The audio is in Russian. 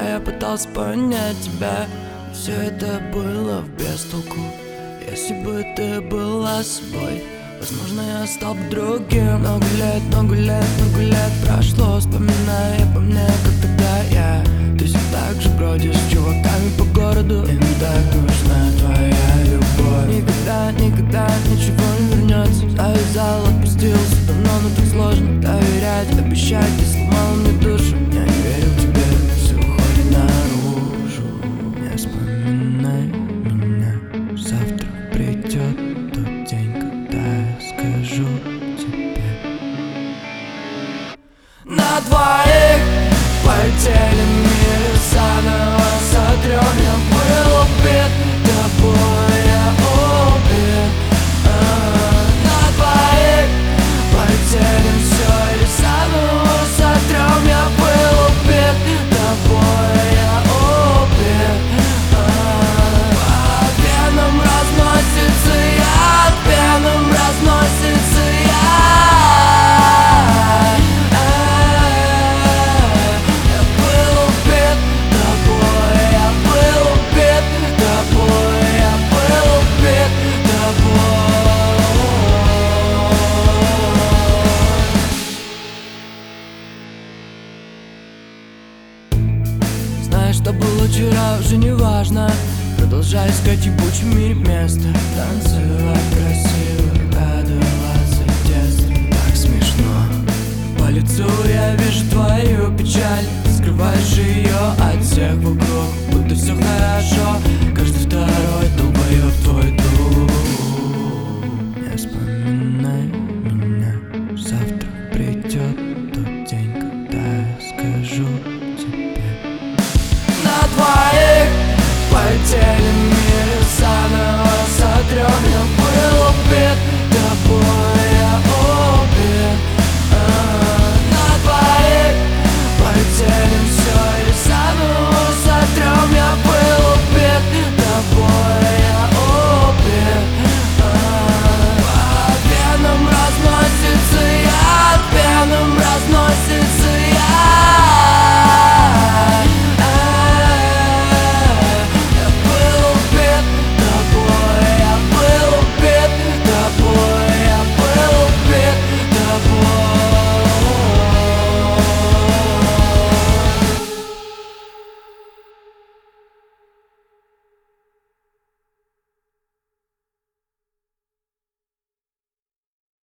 я пытался понять тебя. Все это было в бестолку. Если бы ты была собой, возможно, я стал бы другим. Много лет прошло, вспоминая по мне, как тогда я. Ты все так же бродишь с чуваками по городу, им так нужна твоя любовь. Никогда ничего не вернется. Завязал, отпустился давно, но так сложно доверять, обещать. Ты сломал мне душу, я не верил тебе, все уходит наружу. Не вспоминай меня, завтра придет тот день, когда я скажу тебе. На двоих полетели мир, заново сотрем. Я был убит тобой, я убит. На двоих полетели все и заново сотрем. Я был убит тобой, я убит. По венам разносится яд, венам разносится яд. Я был убит тобой, я был убит тобой, я был убит тобой. Знаешь, что было вчера, уже не важно. Продолжай искать в ебучем мире место. Танцевать красиво, радоваться детству. Так смешно. По лицу я вижу твою печаль. Ты скрываешь ее от всех вокруг, будто все хорошо.